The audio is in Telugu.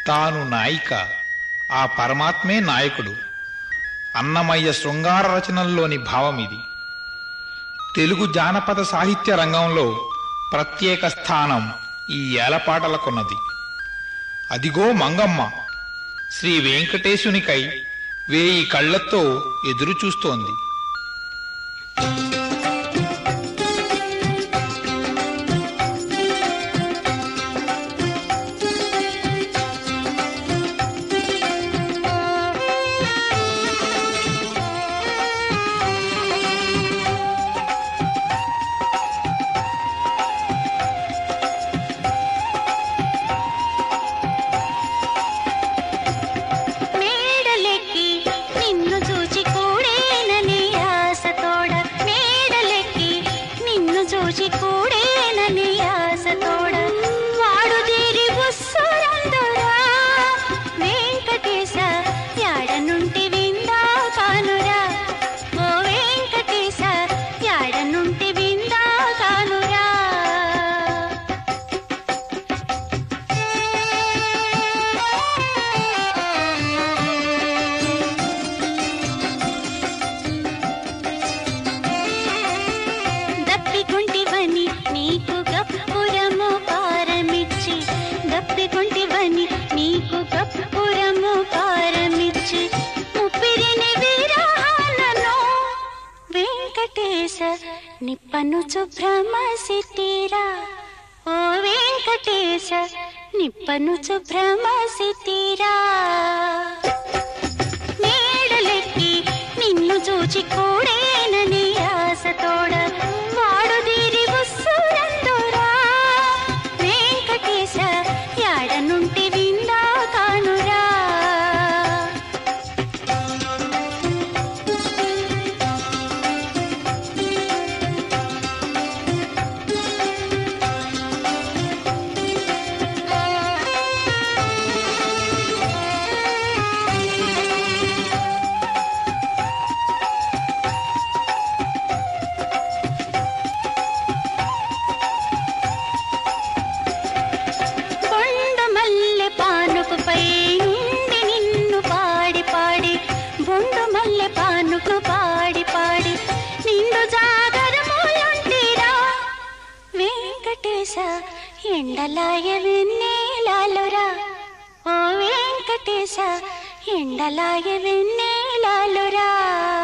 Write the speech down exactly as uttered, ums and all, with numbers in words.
తాను నాయిక, ఆ పరమాత్మే నాయకుడు. అన్నమయ్య శృంగార రచనల్లోని భావమిది. తెలుగు జానపద సాహిత్య రంగంలో ప్రత్యేక స్థానం ఈ ఏలపాటలకున్నది. అదిగో మంగమ్మ శ్రీ వెంకటేశునికై వేయి కళ్లతో ఎదురుచూస్తోంది. నిప్పనుచు భ్రమసితీరా ఓ వెంకటేశ, నిప్పనుచు భ్రమసితీరా. మేడలెక్కి నిన్ను చూచి కూడేనని ఆశతోడ వాడు దీరి ఉస్సురందురా. వెంకటేశ యాడనుంటి విందా కానురా. ఎండలాయ వెన్నెలాలురా ఓ వెంకటేశ, ఎండలాయ వెన్నెలాలురా.